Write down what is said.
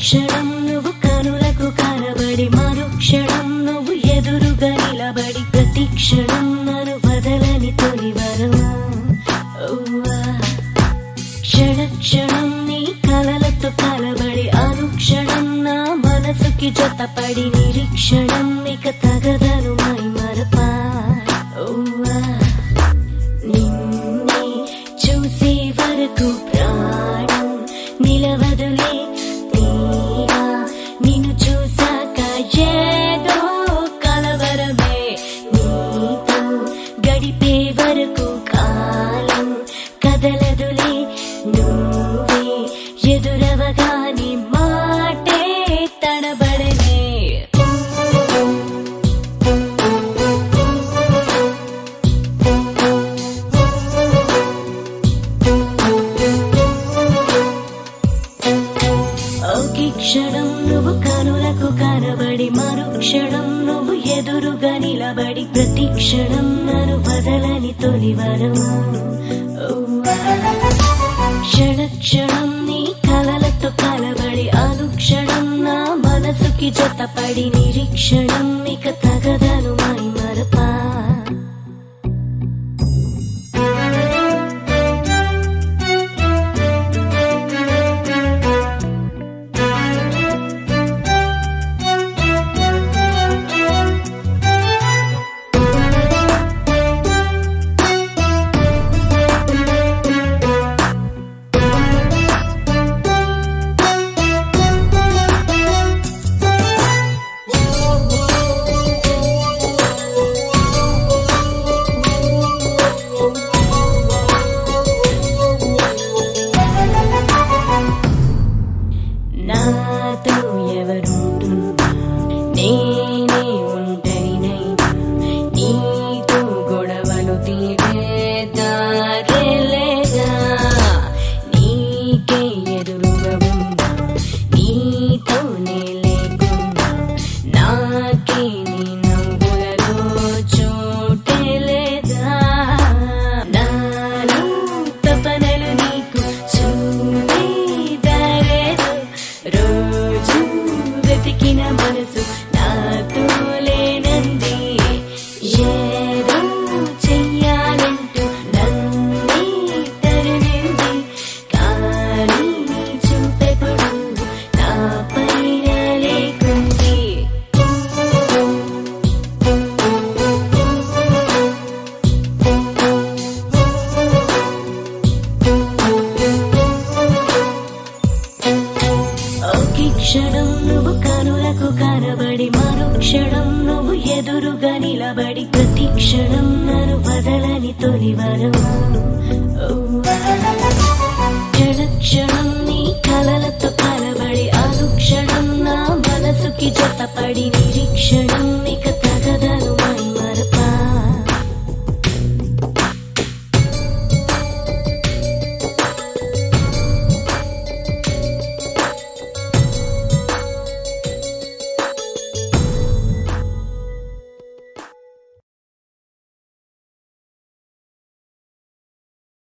క్షణం నువ్వు కనులకు కనబడి మరుక్షణం నువ్వు ఎదురుగా నిలబడి ప్రతి క్షణం నన్ను వదలని తొలి వరమా క్షణ క్షణం నీ కలలతో కలబడి అనుక్షణం నా మనసుకి జతపడి నిరీక్షణం ఇక తగదను మై మరపా నిన్నే చూసే వరకు ప్రాణం నిలవదులే తీరా నిన్ను చూసాక ఏదో కలవరమే నీతో గడిపే వరకు కాలం కదలదులే నువ్వే ఎదురవగాని మాటే తడబడనే ఒకే క్షణం నువ్వు కనులకు కనబడి మరుక్షణం నువ్వు ఎదురుగా నిలబడి ప్రతి క్షణం నన్ను వదలని తొలి వరమా క్షణ క్షణం నీ కలలతో కలబడి అనుక్షణం నా మనసుకి జతపడి నిరీక్షణం ఇక తగదను మై మరపా నాతో ఎవరుంటున్నా నేనే ఒంటరినైనా నీతో గొడవలు తీరే దారే లేదా నీకే ఎదురుగా ఉన్నా నీతోనే లేకున్నా నాకే నీ నవ్వులలో చోటే లేదా నాలో తపనలు నీకు చూపే దారేదో రోజు వెతికిన మనసు నాతో లేనంది ఏదో చెయ్యాలంటూ నన్నే తరిమింది కానీ చూపెప్పుడు నా పైన లేకుంది ఒకే క్షణం నువ్వు కనులకు కనబడి మరుక్షణం నువ్వు ఎదురుగా నిలబడి ప్రతి క్షణం నన్ను వదలని తొలి వరమా క్షణ క్షణం నీ కలలతో కలబడి అనుక్షణం నా మనసుకి జతపడి నిరీక్షణం